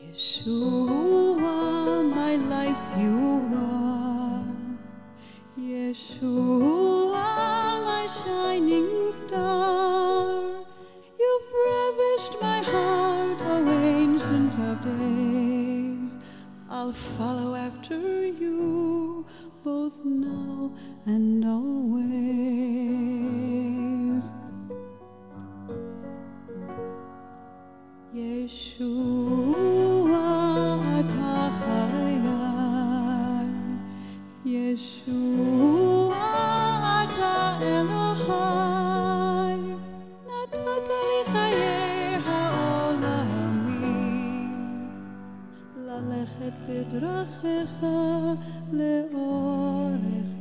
Yeshua, my life you are. Yeshua, my shining star. You've ravished my heart, O Ancient of Days. I'll follow after you, both now and always. Yeshua, ata chayai. Yeshua, ata Elohai. Natata li chayei ha'olamim. Lalechet b'drachecha le'orech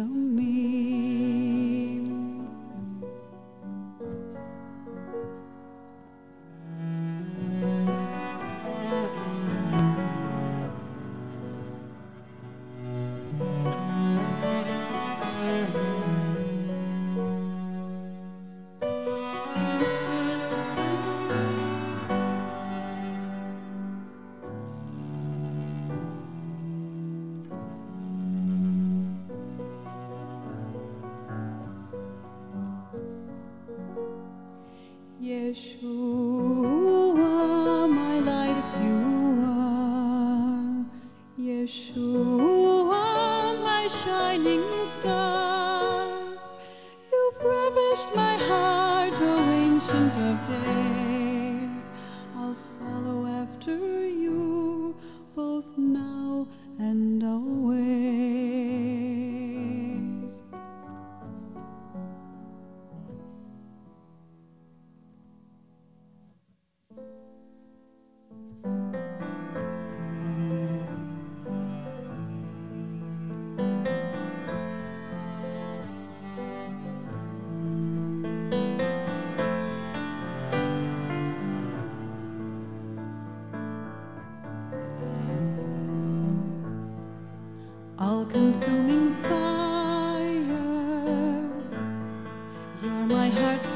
yamim. Yeshua, my life you are. Yeshua, my shining star. You've ravished my heart, O Ancient of Days. I'll follow after you, both now and always. All-consuming fire, you're my heart's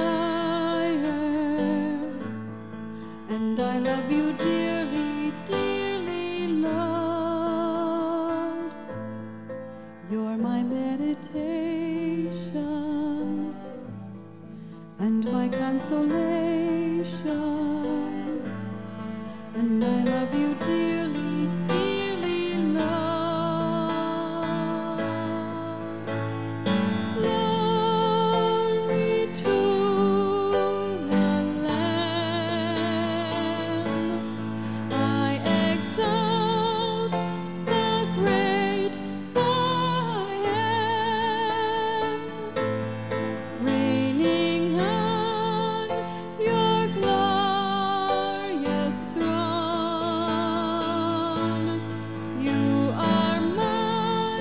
desire, and I love you dearly, dearly, Lord. You're my meditation and my consolation, and I love you dearly, dearly, Lord. Glory to the Lamb. I exalt the great I am, reigning on your glorious throne. You are my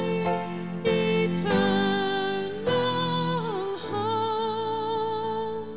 eternal home.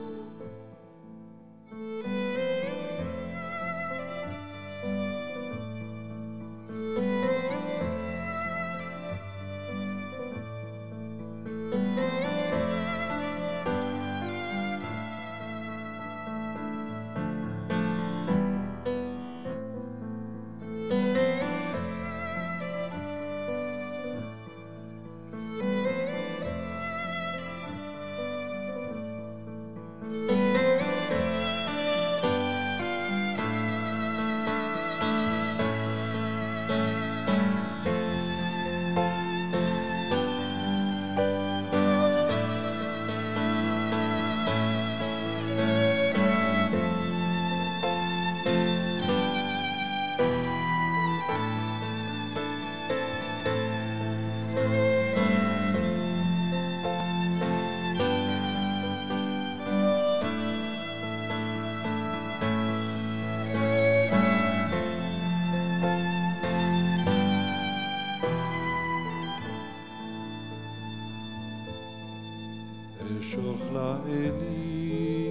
אשוך לאלי,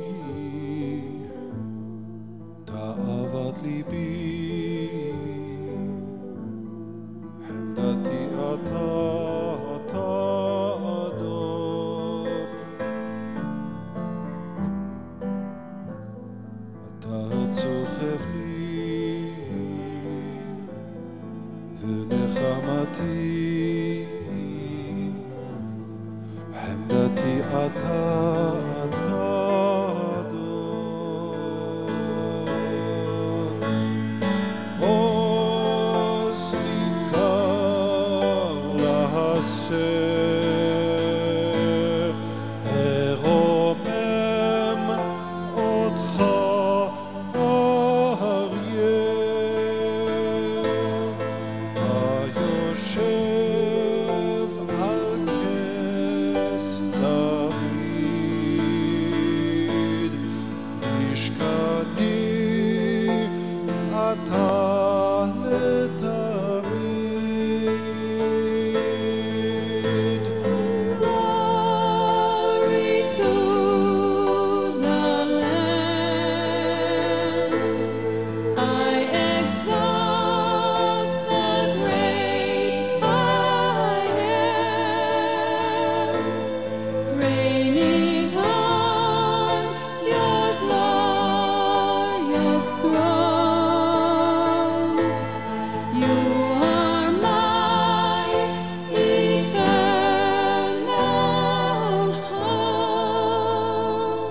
תאוות ליבי, חמדתי אתה אדון. אתה צוחף לי אתה לתמיד. Glory to the Lamb. I exalt the great I am, reigning on your glorious throne. You are my eternal home.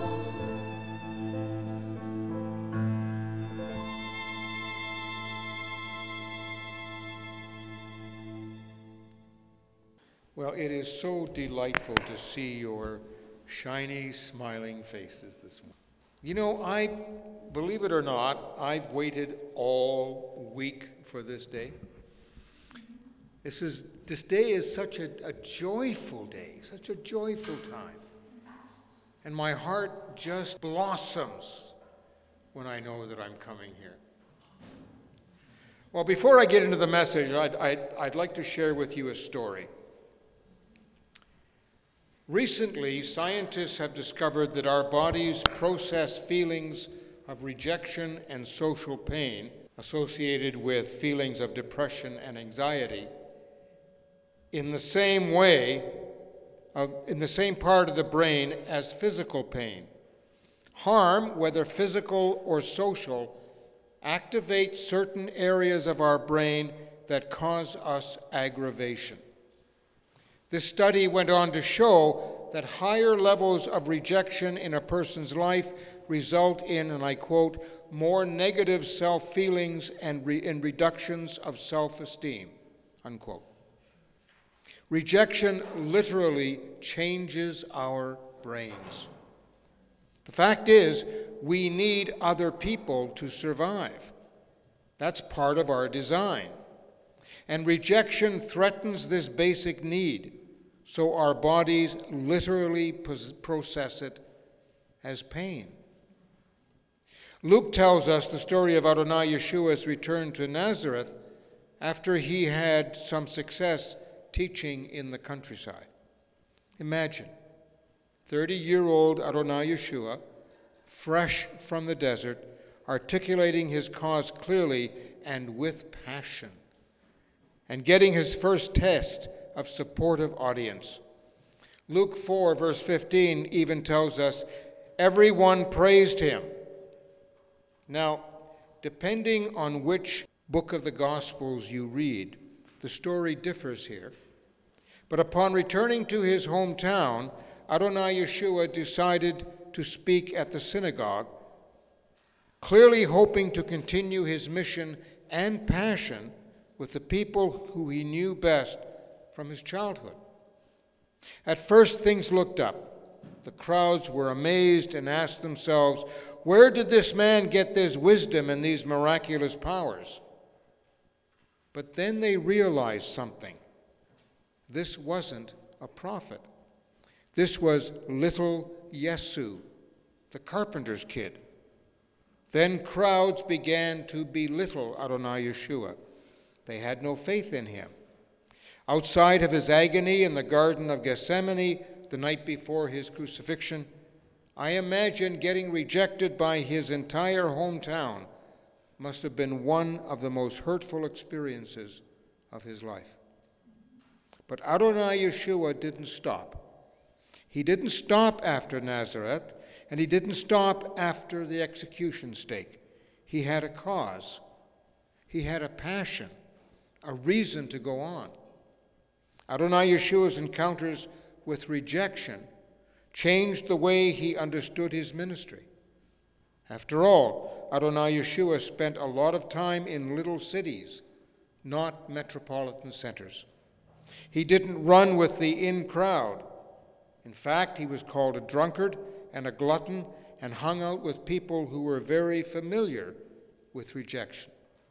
Well, it is so delightful to see your shiny, smiling faces this morning. You know, believe it or not, I've waited all week for this day. This day is such a joyful day, such a joyful time. And my heart just blossoms when I know that I'm coming here. Well, before I get into the message, I'd like to share with you a story. Recently, scientists have discovered that our bodies process feelings of rejection and social pain associated with feelings of depression and anxiety in the same way, in the same part of the brain as physical pain. Harm, whether physical or social, activates certain areas of our brain that cause us aggravation. This study went on to show that higher levels of rejection in a person's life result in, and I quote, more negative self-feelings and reductions of self-esteem, unquote. Rejection literally changes our brains. The fact is, we need other people to survive. That's part of our design. And rejection threatens this basic need, so our bodies literally process it as pain. Luke tells us the story of Adonai Yeshua's return to Nazareth after he had some success teaching in the countryside. Imagine, 30-year-old Adonai Yeshua, fresh from the desert, articulating his cause clearly and with passion, and getting his first test of supportive audience. Luke 4, verse 15 even tells us, everyone praised him. Now, depending on which book of the Gospels you read, the story differs here. But upon returning to his hometown, Adonai Yeshua decided to speak at the synagogue, clearly hoping to continue his mission and passion with the people who he knew best from his childhood. At first, things looked up. The crowds were amazed and asked themselves, where did this man get this wisdom and these miraculous powers? But then they realized something. This wasn't a prophet. This was little Yesu, the carpenter's kid. Then crowds began to belittle Adonai Yeshua. They had no faith in him. Outside of his agony in the Garden of Gethsemane the night before his crucifixion, I imagine getting rejected by his entire hometown must have been one of the most hurtful experiences of his life. But Adonai Yeshua didn't stop. He didn't stop after Nazareth, and he didn't stop after the execution stake. He had a cause. He had a passion, a reason to go on. Adonai Yeshua's encounters with rejection changed the way he understood his ministry. After all, Adonai Yeshua spent a lot of time in little cities, not metropolitan centers. He didn't run with the in crowd. In fact, he was called a drunkard and a glutton and hung out with people who were very familiar with rejection.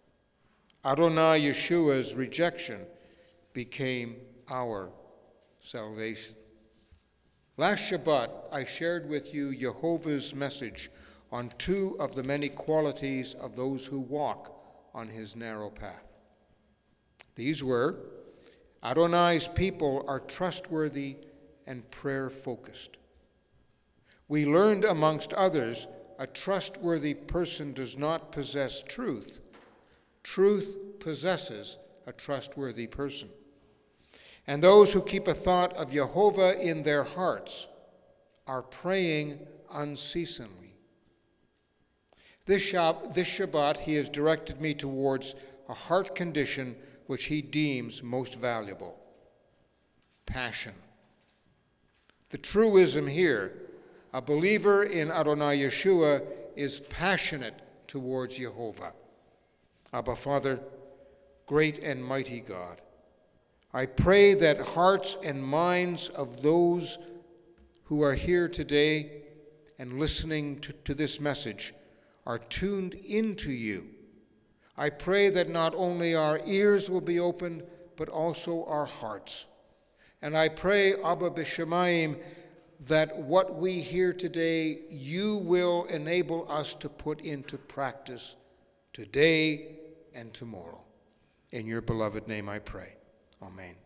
Adonai Yeshua's rejection became our salvation. Last Shabbat, I shared with you Jehovah's message on two of the many qualities of those who walk on his narrow path. These were, Adonai's people are trustworthy and prayer-focused. We learned, amongst others, a trustworthy person does not possess truth. Truth possesses a trustworthy person. And those who keep a thought of Jehovah in their hearts are praying unceasingly. This Shabbat, he has directed me towards a heart condition which he deems most valuable: passion. The truism here, a believer in Adonai Yeshua is passionate towards Jehovah. Abba, Father, great and mighty God, I pray that hearts and minds of those who are here today and listening to this message are tuned into you. I pray that not only our ears will be opened, but also our hearts. And I pray, Abba B'Shamayim, that what we hear today, you will enable us to put into practice today and tomorrow. In your beloved name I pray. Amen.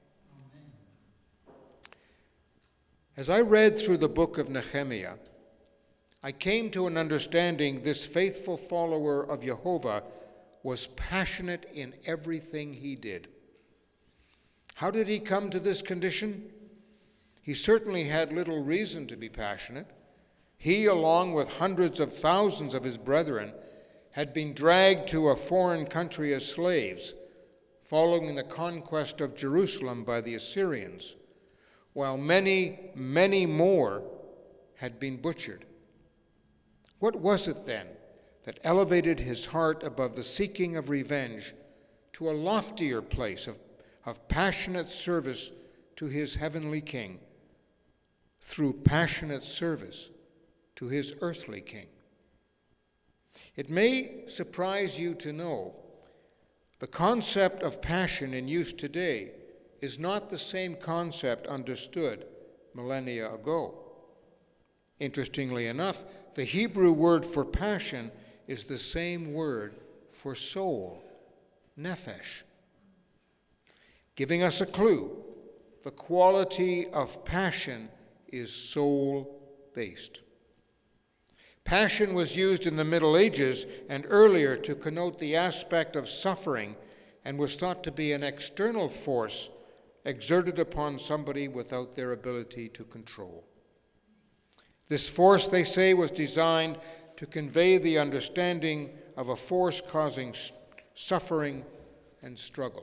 As I read through the book of Nehemiah, I came to an understanding this faithful follower of Jehovah was passionate in everything he did. How did he come to this condition? He certainly had little reason to be passionate. He, along with hundreds of thousands of his brethren, had been dragged to a foreign country as slaves, following the conquest of Jerusalem by the Assyrians, while many, many more had been butchered. What was it then that elevated his heart above the seeking of revenge to a loftier place of passionate service to his heavenly King, through passionate service to his earthly king? It may surprise you to know the concept of passion in use today is not the same concept understood millennia ago. Interestingly enough, the Hebrew word for passion is the same word for soul, nephesh, giving us a clue. The quality of passion is soul-based. Passion was used in the Middle Ages and earlier to connote the aspect of suffering and was thought to be an external force exerted upon somebody without their ability to control. This force, they say, was designed to convey the understanding of a force causing suffering and struggle.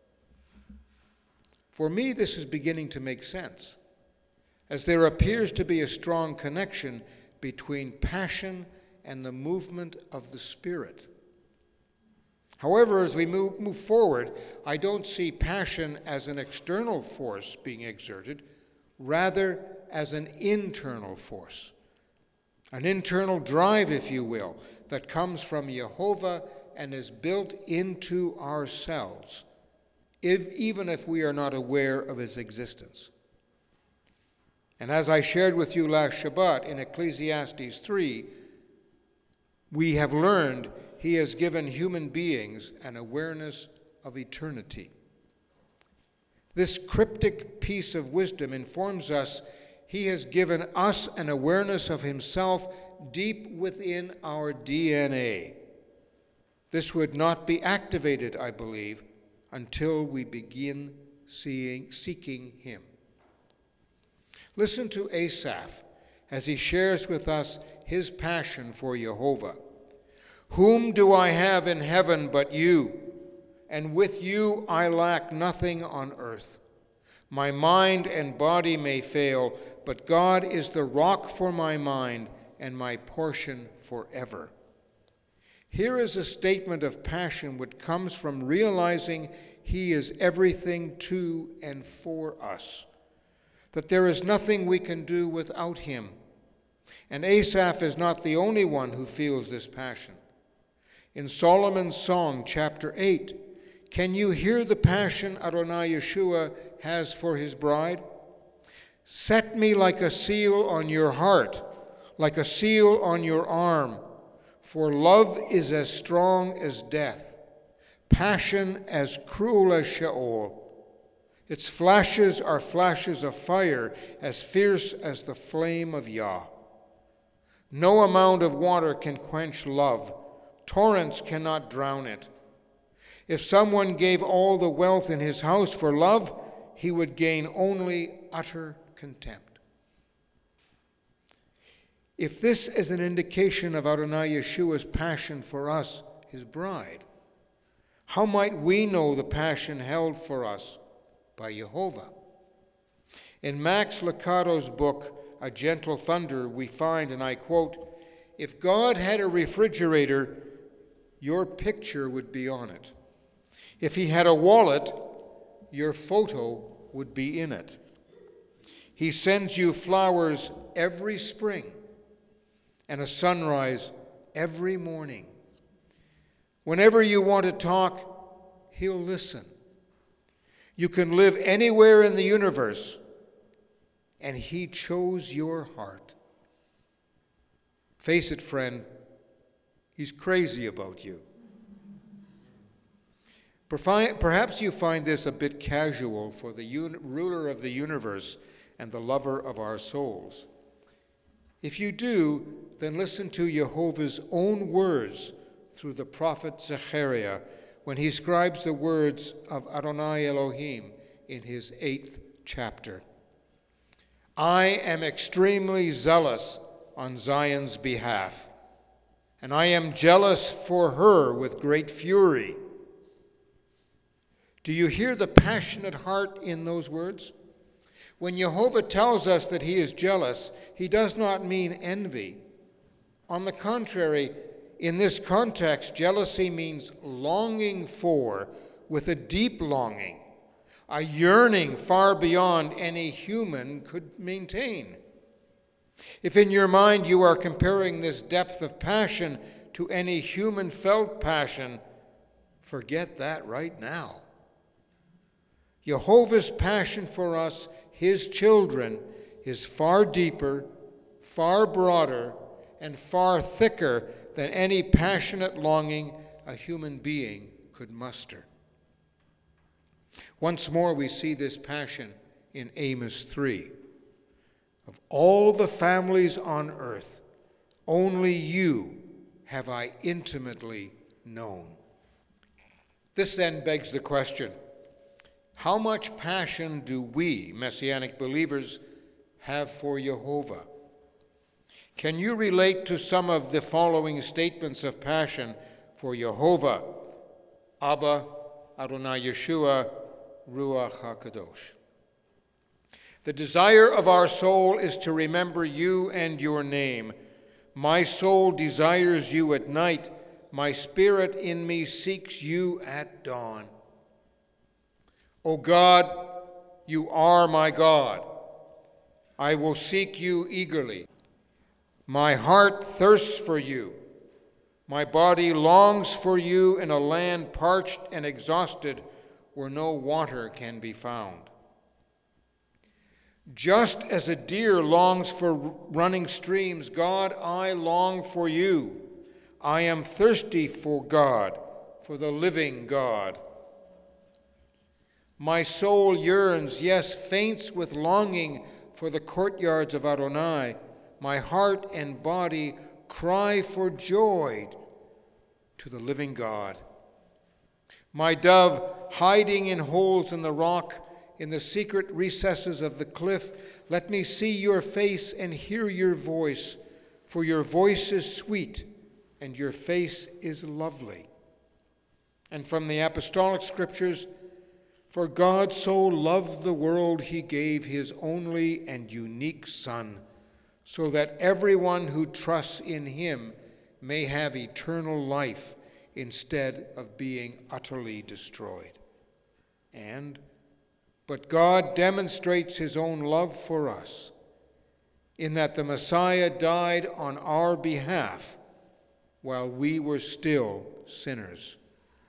For me, this is beginning to make sense, as there appears to be a strong connection between passion and the movement of the Spirit. However, as we move forward, I don't see passion as an external force being exerted, rather as an internal force, an internal drive, if you will, that comes from Jehovah and is built into ourselves, even if we are not aware of his existence. And as I shared with you last Shabbat in Ecclesiastes 3, we have learned he has given human beings an awareness of eternity. This cryptic piece of wisdom informs us he has given us an awareness of himself deep within our DNA. This would not be activated, I believe, until we begin seeking him. Listen to Asaph as he shares with us his passion for Jehovah. Whom do I have in heaven but you? And with you I lack nothing on earth. My mind and body may fail, but God is the rock for my mind and my portion forever. Here is a statement of passion which comes from realizing he is everything to and for us, that there is nothing we can do without him. And Asaph is not the only one who feels this passion. In Solomon's Song, chapter 8, can you hear the passion Adonai Yeshua has for his bride? Set me like a seal on your heart, like a seal on your arm, for love is as strong as death, passion as cruel as Sheol. Its flashes are flashes of fire, as fierce as the flame of Yah. No amount of water can quench love. Torrents cannot drown it. If someone gave all the wealth in his house for love, he would gain only utter contempt. If this is an indication of Adonai Yeshua's passion for us, his bride, how might we know the passion held for us by Jehovah? In Max Lucado's book, A Gentle Thunder, we find, and I quote, "If God had a refrigerator, your picture would be on it. If he had a wallet, your photo would be in it. He sends you flowers every spring and a sunrise every morning. Whenever you want to talk, he'll listen. You can live anywhere in the universe, and he chose your heart. Face it, friend, he's crazy about you." Perhaps you find this a bit casual for the ruler of the universe and the lover of our souls. If you do, then listen to Jehovah's own words through the prophet Zechariah when he scribes the words of Adonai Elohim in his 8th chapter. "I am extremely zealous on Zion's behalf, and I am jealous for her with great fury." Do you hear the passionate heart in those words? When Jehovah tells us that he is jealous, he does not mean envy. On the contrary, in this context, jealousy means longing for, with a deep longing, a yearning far beyond any human could maintain. If in your mind you are comparing this depth of passion to any human felt passion, forget that right now. Jehovah's passion for us, his children, is far deeper, far broader, and far thicker than any passionate longing a human being could muster. Once more we see this passion in Amos 3. "Of all the families on earth, only you have I intimately known." This then begs the question, how much passion do we, Messianic believers, have for Jehovah? Can you relate to some of the following statements of passion for Jehovah? Abba, Adonai Yeshua, Ruach HaKadosh. "The desire of our soul is to remember you and your name. My soul desires you at night. My spirit in me seeks you at dawn. O God, you are my God. I will seek you eagerly. My heart thirsts for you. My body longs for you in a land parched and exhausted where no water can be found. Just as a deer longs for running streams, God, I long for you. I am thirsty for God, for the living God. My soul yearns, yes, faints with longing for the courtyards of Adonai. My heart and body cry for joy to the living God. My dove, hiding in holes in the rock, in the secret recesses of the cliff, let me see your face and hear your voice, for your voice is sweet and your face is lovely. And from the apostolic scriptures, for God so loved the world, he gave his only and unique Son, so that everyone who trusts in him may have eternal life instead of being utterly destroyed. But God demonstrates his own love for us, in that the Messiah died on our behalf while we were still sinners.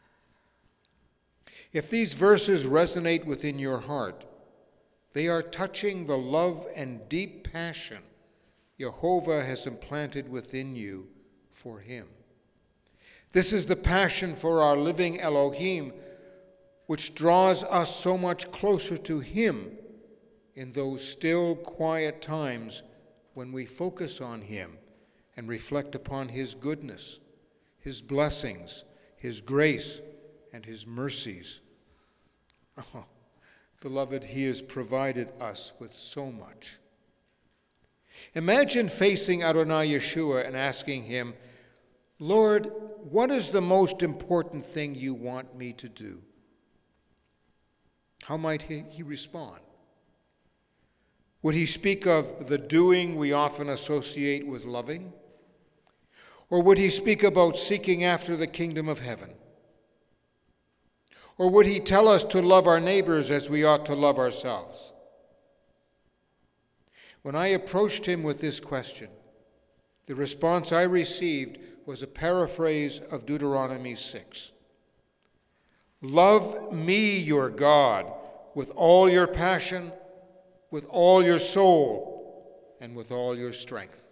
If these verses resonate within your heart, they are touching the love and deep passion Jehovah has implanted within you for him. This is the passion for our living Elohim, which draws us so much closer to Him in those still, quiet times when we focus on Him and reflect upon His goodness, His blessings, His grace, and His mercies. Oh, beloved, He has provided us with so much. Imagine facing Adonai Yeshua and asking Him, Lord, what is the most important thing you want me to do? How might he respond? Would he speak of the doing we often associate with loving? Or would he speak about seeking after the kingdom of heaven? Or would he tell us to love our neighbors as we ought to love ourselves? When I approached him with this question, the response I received was a paraphrase of Deuteronomy 6. Love me, your God, with all your passion, with all your soul, and with all your strength.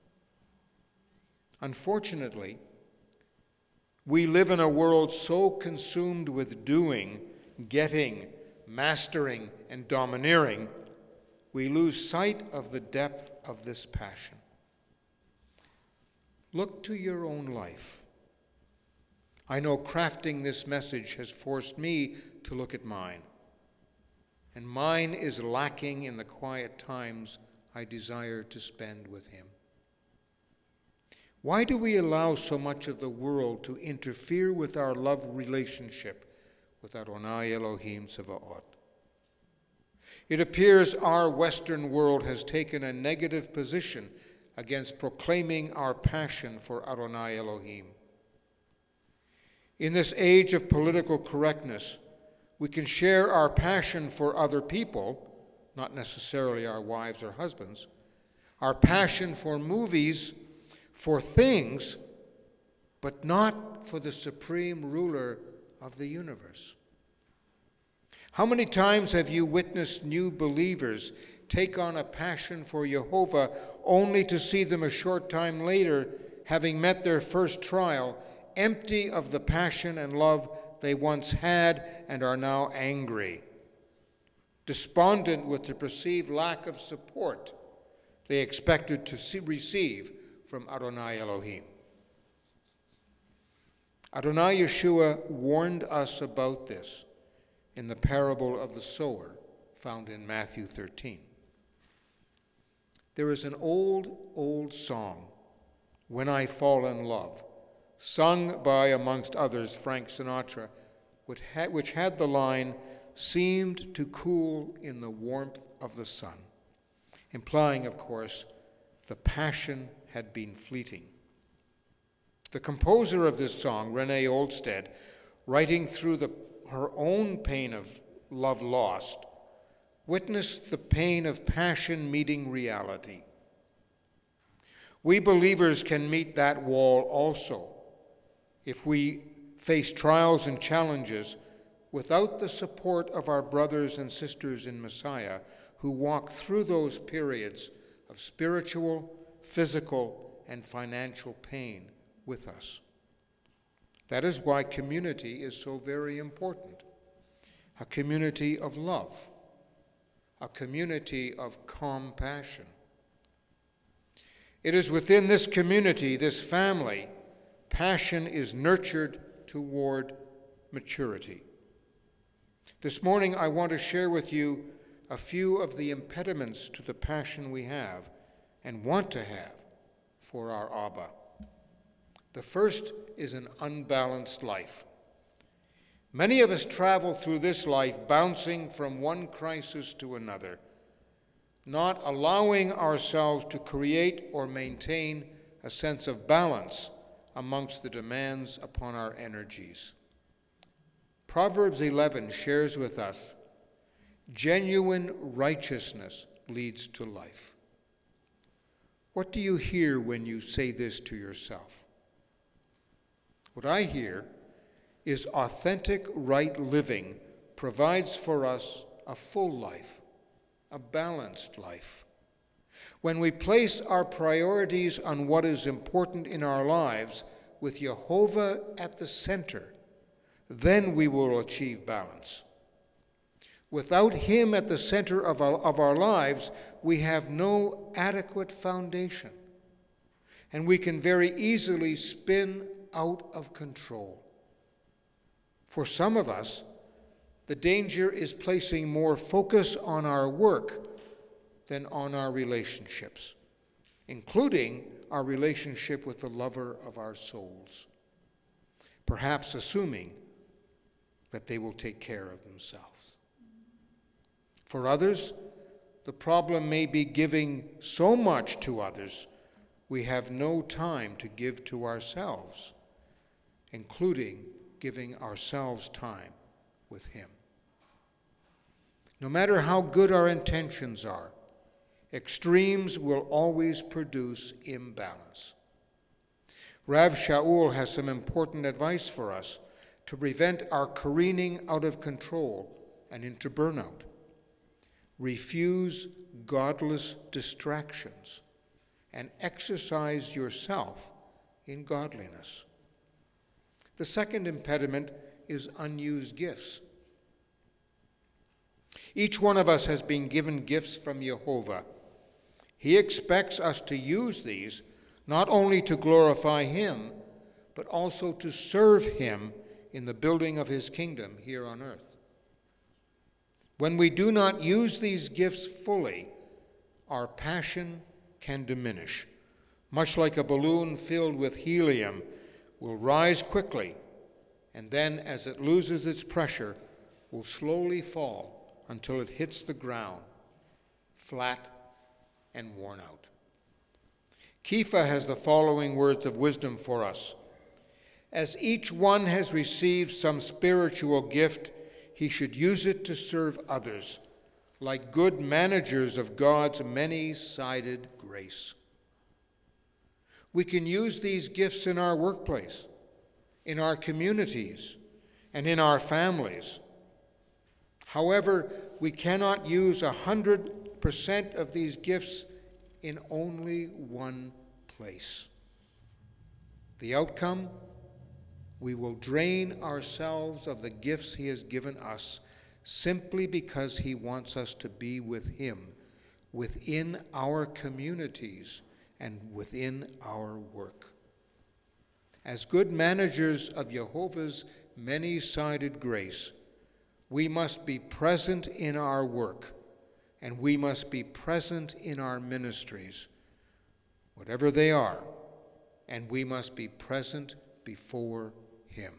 Unfortunately, we live in a world so consumed with doing, getting, mastering, and domineering, we lose sight of the depth of this passion. Look to your own life. I know crafting this message has forced me to look at mine, and mine is lacking in the quiet times I desire to spend with Him. Why do we allow so much of the world to interfere with our love relationship with Adonai Elohim Tzevaot? It appears our Western world has taken a negative position against proclaiming our passion for Adonai Elohim. In this age of political correctness, we can share our passion for other people, not necessarily our wives or husbands, our passion for movies, for things, but not for the supreme ruler of the universe. How many times have you witnessed new believers take on a passion for Jehovah only to see them a short time later, having met their first trial, empty of the passion and love they once had and are now angry, despondent with the perceived lack of support they expected to receive from Adonai Elohim? Adonai Yeshua warned us about this in the parable of the sower found in Matthew 13. There is an old song, When I Fall in Love, sung by, amongst others, Frank Sinatra, which had the line, seemed to cool in the warmth of the sun, implying, of course, the passion had been fleeting. The composer of this song, Renee Olstead, writing through her own pain of love lost, witnessed the pain of passion meeting reality. We believers can meet that wall also if we face trials and challenges without the support of our brothers and sisters in Messiah who walk through those periods of spiritual, physical, and financial pain with us. That is why community is so very important. A community of love, a community of compassion. It is within this community, this family, passion is nurtured toward maturity. This morning, I want to share with you a few of the impediments to the passion we have and want to have for our Abba. The first is an unbalanced life. Many of us travel through this life bouncing from one crisis to another, not allowing ourselves to create or maintain a sense of balance amongst the demands upon our energies. Proverbs 11 shares with us, genuine righteousness leads to life. What do you hear when you say this to yourself? What I hear is authentic right living provides for us a full life, a balanced life. When we place our priorities on what is important in our lives, with Jehovah at the center, then we will achieve balance. Without Him at the center of our lives, we have no adequate foundation, and we can very easily spin out of control. For some of us, the danger is placing more focus on our work than on our relationships, including our relationship with the lover of our souls, perhaps assuming that they will take care of themselves. For others, the problem may be giving so much to others we have no time to give to ourselves, including giving ourselves time with Him. No matter how good our intentions are, extremes will always produce imbalance. Rav Shaul has some important advice for us to prevent our careening out of control and into burnout. Refuse godless distractions and exercise yourself in godliness. The second impediment is unused gifts. Each one of us has been given gifts from Jehovah. He expects us to use these not only to glorify Him, but also to serve Him in the building of His kingdom here on earth. When we do not use these gifts fully, our passion can diminish. Much like a balloon filled with helium will rise quickly, and then as it loses its pressure, will slowly fall until it hits the ground, flat and worn out. Kepha has the following words of wisdom for us. As each one has received some spiritual gift, he should use it to serve others, like good managers of God's many-sided grace. We can use these gifts in our workplace, in our communities, and in our families. However, we cannot use 100% of these gifts in only one place. The outcome? We will drain ourselves of the gifts He has given us simply because He wants us to be with Him within our communities and within our work. As good managers of Jehovah's many-sided grace, we must be present in our work, and we must be present in our ministries, whatever they are, and we must be present before Him.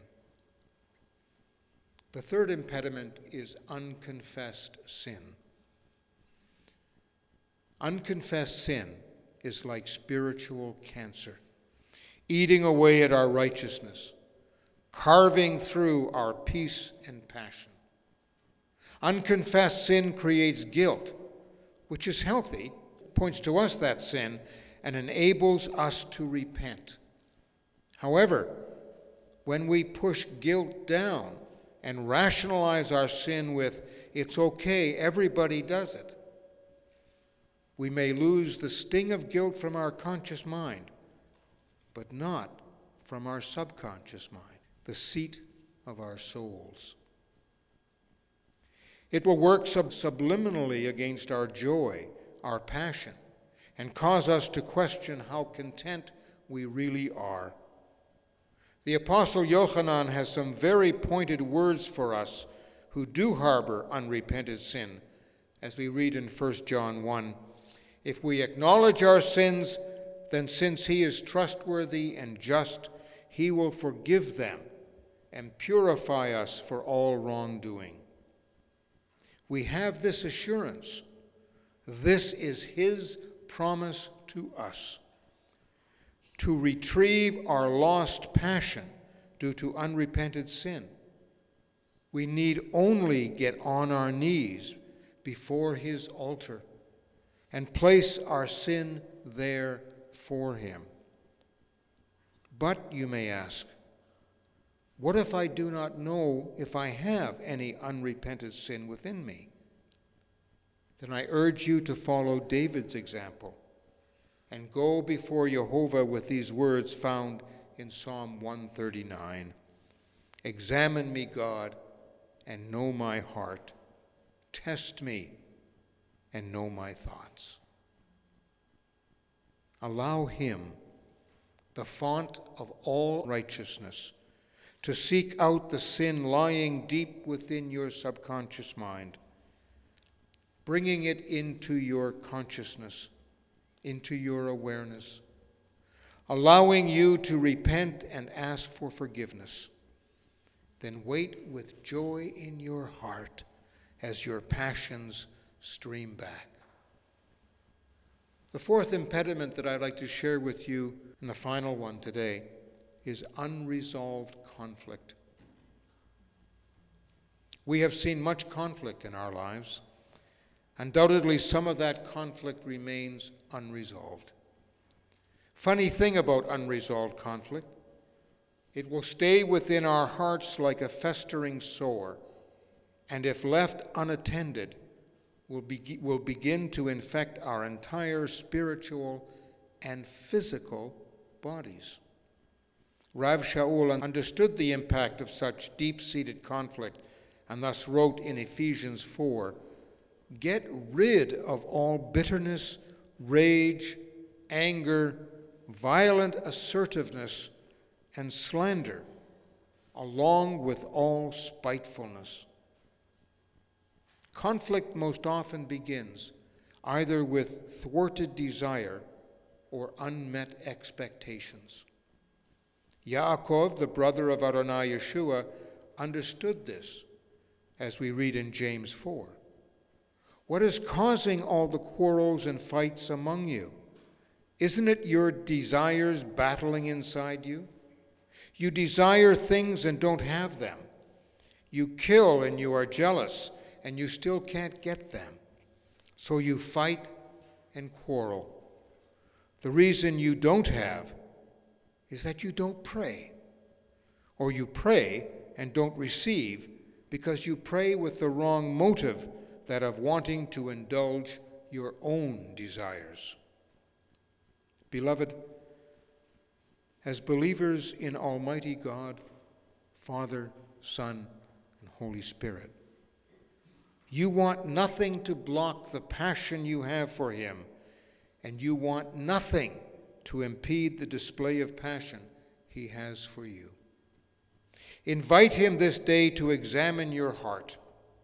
The third impediment is unconfessed sin. Unconfessed sin is like spiritual cancer, eating away at our righteousness, carving through our peace and passion. Unconfessed sin creates guilt, which is healthy, points to us that sin, and enables us to repent. However, when we push guilt down and rationalize our sin with, "It's okay, everybody does it," we may lose the sting of guilt from our conscious mind, but not from our subconscious mind, the seat of our souls. It will work subliminally against our joy, our passion, and cause us to question how content we really are. The Apostle Yochanan has some very pointed words for us who do harbor unrepented sin, as we read in 1 John 1. If we acknowledge our sins, then since He is trustworthy and just, He will forgive them and purify us for all wrongdoing. We have this assurance. This is His promise to us. To retrieve our lost passion due to unrepented sin, we need only get on our knees before His altar and place our sin there for Him. But, you may ask, what if I do not know if I have any unrepented sin within me? Then I urge you to follow David's example and go before Jehovah with these words found in Psalm 139. Examine me, God, and know my heart. Test me and know my thoughts. Allow him, the font of all righteousness, to seek out the sin lying deep within your subconscious mind, bringing it into your consciousness, into your awareness, allowing you to repent and ask for forgiveness. Then wait with joy in your heart as your passions stream back. The fourth impediment that I'd like to share with you, and the final one today, is unresolved conflict. We have seen much conflict in our lives. Undoubtedly, some of that conflict remains unresolved. Funny thing about unresolved conflict, it will stay within our hearts like a festering sore, and if left unattended, will begin to infect our entire spiritual and physical bodies. Rav Shaul understood the impact of such deep-seated conflict and thus wrote in Ephesians 4, "Get rid of all bitterness, rage, anger, violent assertiveness, and slander, along with all spitefulness." Conflict most often begins either with thwarted desire or unmet expectations. Yaakov, the brother of Adonai Yeshua, understood this, as we read in James 4. What is causing all the quarrels and fights among you? Isn't it your desires battling inside you? You desire things and don't have them. You kill and you are jealous, and you still can't get them. So you fight and quarrel. The reason you don't have is that you don't pray. Or you pray and don't receive because you pray with the wrong motive, that of wanting to indulge your own desires. Beloved, as believers in Almighty God, Father, Son, and Holy Spirit, you want nothing to block the passion you have for him, and you want nothing to impede the display of passion he has for you. Invite him this day to examine your heart,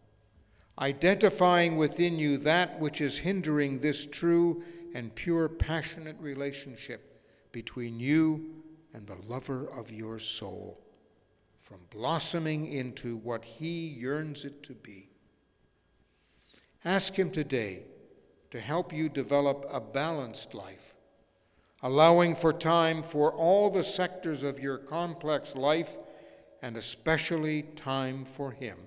identifying within you that which is hindering this true and pure passionate relationship between you and the lover of your soul, from blossoming into what he yearns it to be. Ask him today to help you develop a balanced life, allowing for time for all the sectors of your complex life, and especially time for him.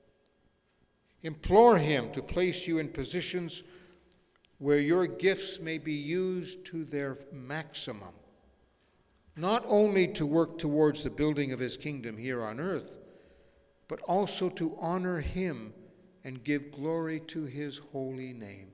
Implore him to place you in positions where your gifts may be used to their maximum, not only to work towards the building of his kingdom here on earth, but also to honor him and give glory to his holy name.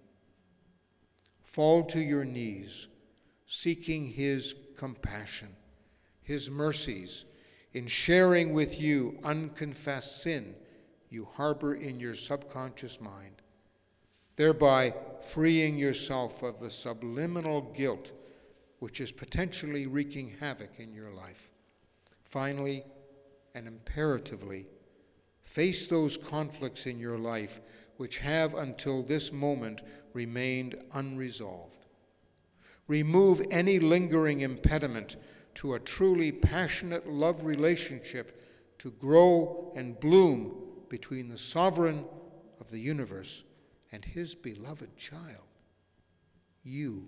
Fall to your knees, seeking his compassion, his mercies, in sharing with you unconfessed sin you harbor in your subconscious mind, thereby freeing yourself of the subliminal guilt which is potentially wreaking havoc in your life. Finally, and imperatively, face those conflicts in your life which have until this moment remained unresolved. Remove any lingering impediment to a truly passionate love relationship to grow and bloom between the sovereign of the universe and his beloved child, you.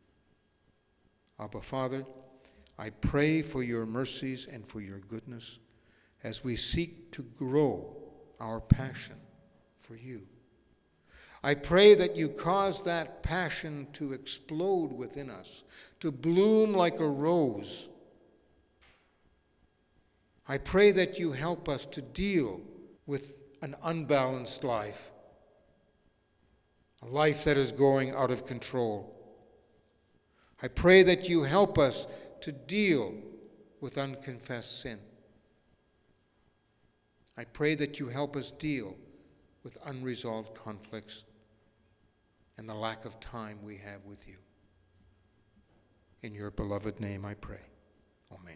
Abba, Father, I pray for your mercies and for your goodness as we seek to grow our passion for you. I pray that you cause that passion to explode within us, to bloom like a rose. I pray that you help us to deal with an unbalanced life, a life that is going out of control. I pray that you help us to deal with unconfessed sin. I pray that you help us deal with unresolved conflicts and the lack of time we have with you. In your beloved name I pray. Amen.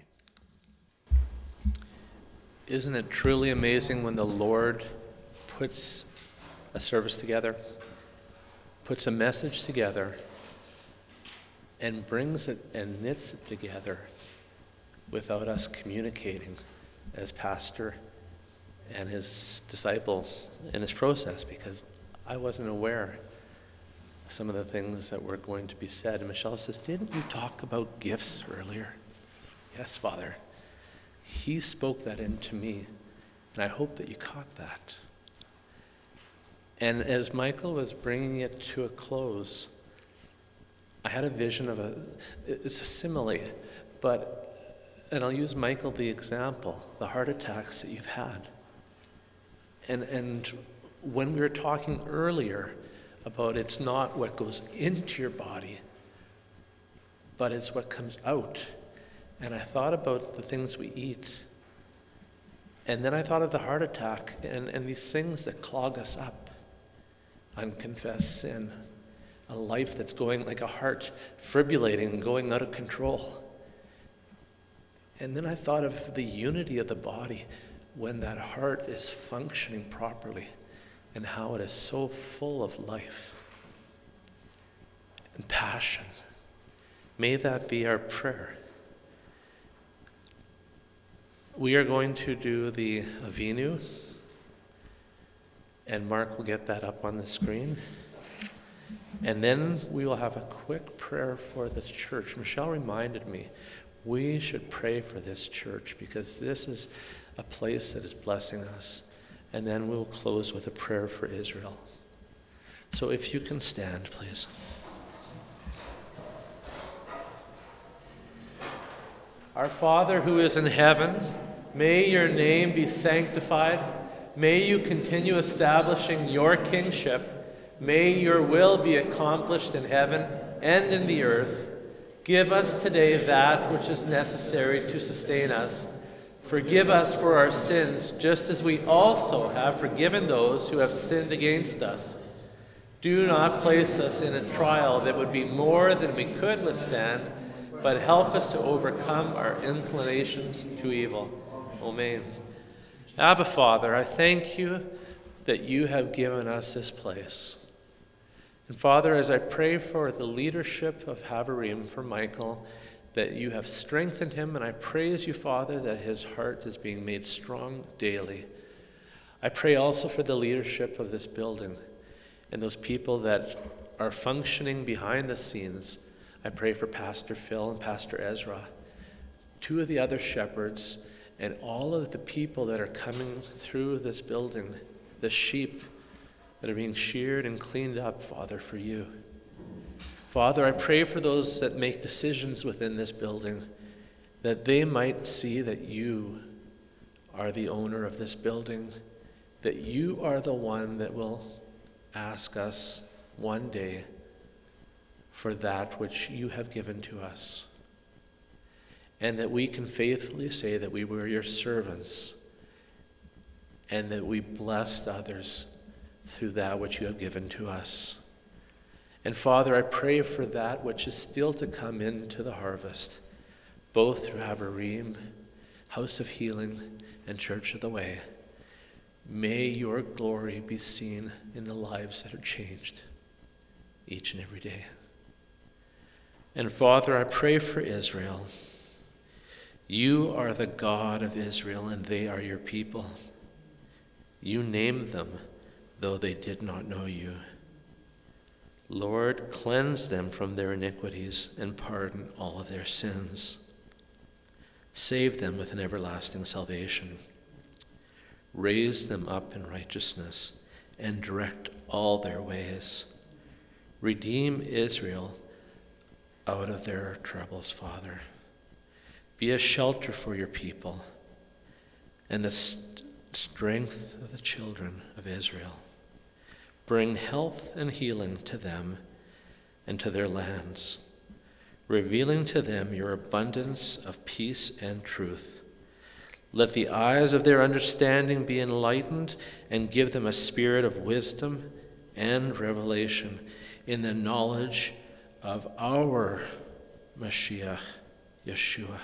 Isn't it truly amazing when the Lord puts a service together, puts a message together, and brings it and knits it together without us communicating as pastor and his disciples in this process, because I wasn't aware of some of the things that were going to be said. And Michelle says, "Didn't you talk about gifts earlier?" Yes, Father. He spoke that into me, and I hope that you caught that. And as Michael was bringing it to a close, I had a vision of it's a simile, and I'll use Michael the example, the heart attacks that you've had. And when we were talking earlier about it's not what goes into your body, but it's what comes out. And I thought about the things we eat. And then I thought of the heart attack and these things that clog us up. Unconfessed sin. A life that's going like a heart fibrillating and going out of control. And then I thought of the unity of the body when that heart is functioning properly and how it is so full of life and passion. May that be our prayer. We are going to do the Avinu, and Mark will get that up on the screen. And then we will have a quick prayer for the church. Michelle reminded me, we should pray for this church because this is a place that is blessing us. And then we'll close with a prayer for Israel. So if you can stand, please. Our Father who is in heaven, may your name be sanctified. May you continue establishing your kingship. May your will be accomplished in heaven and in the earth. Give us today that which is necessary to sustain us. Forgive us for our sins, just as we also have forgiven those who have sinned against us. Do not place us in a trial that would be more than we could withstand, but help us to overcome our inclinations to evil. Amen. Abba, Father, I thank you that you have given us this place. And Father, as I pray for the leadership of Havarim, for Michael, that you have strengthened him, and I praise you, Father, that his heart is being made strong daily. I pray also for the leadership of this building and those people that are functioning behind the scenes. I pray for Pastor Phil and Pastor Ezra, two of the other shepherds, and all of the people that are coming through this building, the sheep that are being sheared and cleaned up, Father, for you. Father, I pray for those that make decisions within this building, that they might see that you are the owner of this building, that you are the one that will ask us one day for that which you have given to us, and that we can faithfully say that we were your servants and that we blessed others through that which you have given to us. And Father, I pray for that which is still to come into the harvest, both through Havarim, House of Healing, and Church of the Way. May your glory be seen in the lives that are changed each and every day. And Father, I pray for Israel. You are the God of Israel, and they are your people. You named them, though they did not know you. Lord, cleanse them from their iniquities and pardon all of their sins. Save them with an everlasting salvation. Raise them up in righteousness and direct all their ways. Redeem Israel out of their troubles, Father. Be a shelter for your people and the strength of the children of Israel. Bring health and healing to them and to their lands. revealing to them your abundance of peace and truth. Let the eyes of their understanding be enlightened, and give them a spirit of wisdom and revelation in the knowledge of our Mashiach, Yeshua.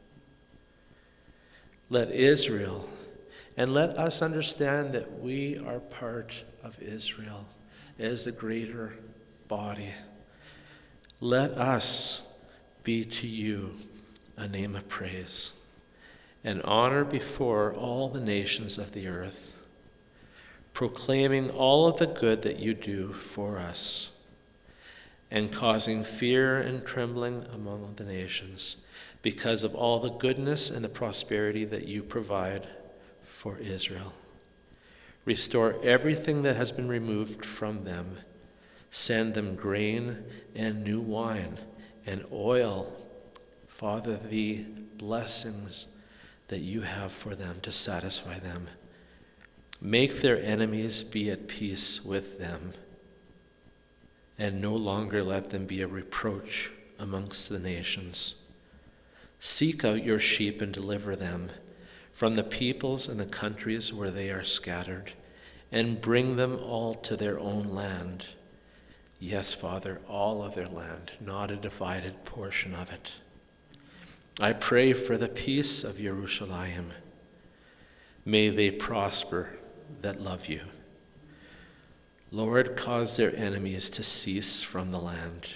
Let Israel, and let us understand that we are part of Israel as the greater body. Let us be to you a name of praise and honor before all the nations of the earth, proclaiming all of the good that you do for us, and causing fear and trembling among the nations because of all the goodness and the prosperity that you provide for Israel. Restore everything that has been removed from them. Send them grain and new wine and oil. Father, the blessings that you have for them to satisfy them. Make their enemies be at peace with them, and no longer let them be a reproach amongst the nations. Seek out your sheep and deliver them from the peoples and the countries where they are scattered, and bring them all to their own land. Yes, Father, all of their land, not a divided portion of it. I pray for the peace of Jerusalem. May they prosper that love you. Lord, cause their enemies to cease from the land.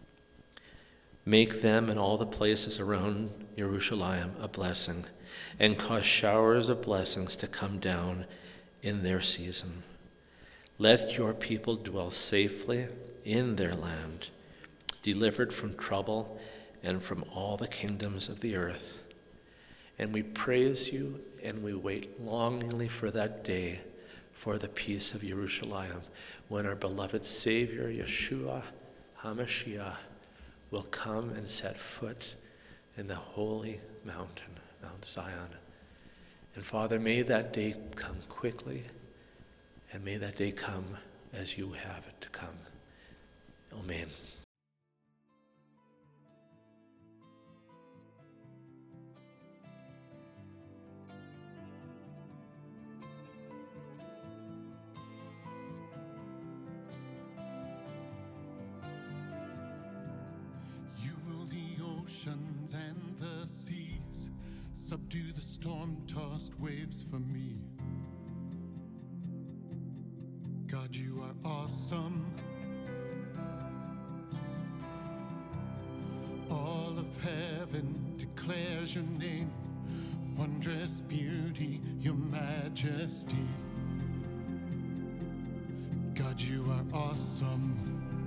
Make them and all the places around Jerusalem a blessing, and cause showers of blessings to come down in their season. Let your people dwell safely in their land, delivered from trouble and from all the kingdoms of the earth. And we praise you, and we wait longingly for that day, for the peace of Jerusalem, when our beloved Savior, Yeshua HaMashiach, will come and set foot in the holy mountain, Mount Zion. And Father, may that day come quickly, and may that day come as you have it to come. Amen. You rule the oceans and the seas, subdue the storm-tossed waves for me. God, you are awesome. All of heaven declares your name, wondrous beauty, your majesty. God, you are awesome.